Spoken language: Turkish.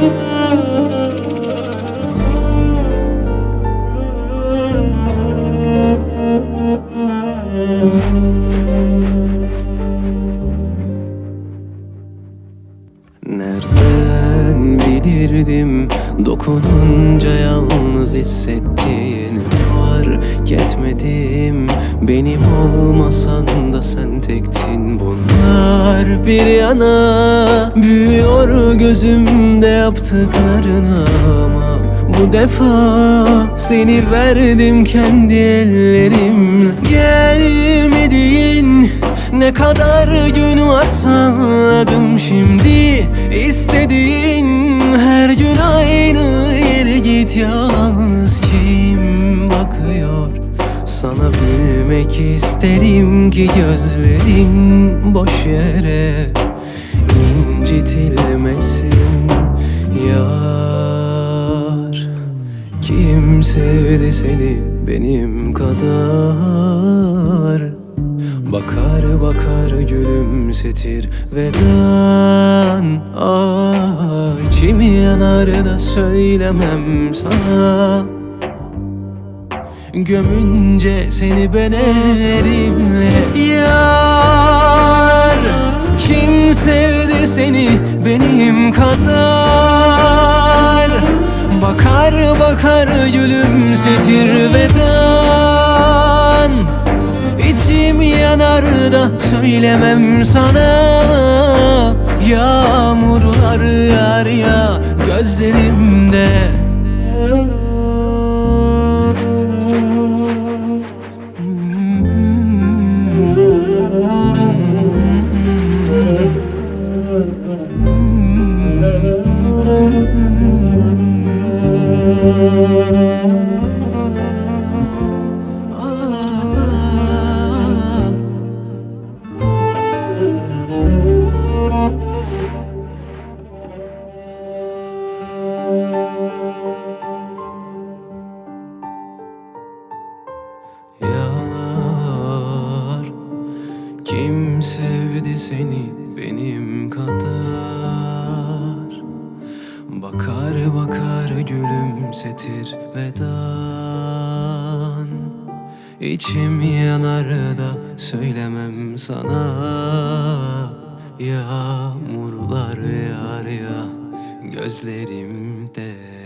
Nereden bilirdim dokununca yalnız hissettiğini, fark etmedim. Benim olmasan da sen tektin. Bunlar bir yana büyüyor gözümde yaptıklarına, ama bu defa seni verdim kendi ellerimle. Gelmediğin ne kadar gün var salladım şimdi. İstediğin her gün aynı yere git. Yalnız kim bakıyor sana, bilmek isterim ki gözlerin boş yere incitilmesin. Yar, kim sevdi seni benim kadar? Bakar bakar gülümsetir veden. İçim yanar da söylemem sana. Gömünce seni ben ellerimle. Yar, kim sevdi seni benim kadar? Bakar bakar gülümsetir veden. İçim yanar da söylemem sana. Yağmurlar yağar ya gözlerimde. Yar, kim sevdi seni benim kadar? Bakar bakar gülümsetir veden. İçim yanar da söylemem sana. Yağmurlar yağar ya gözlerimde.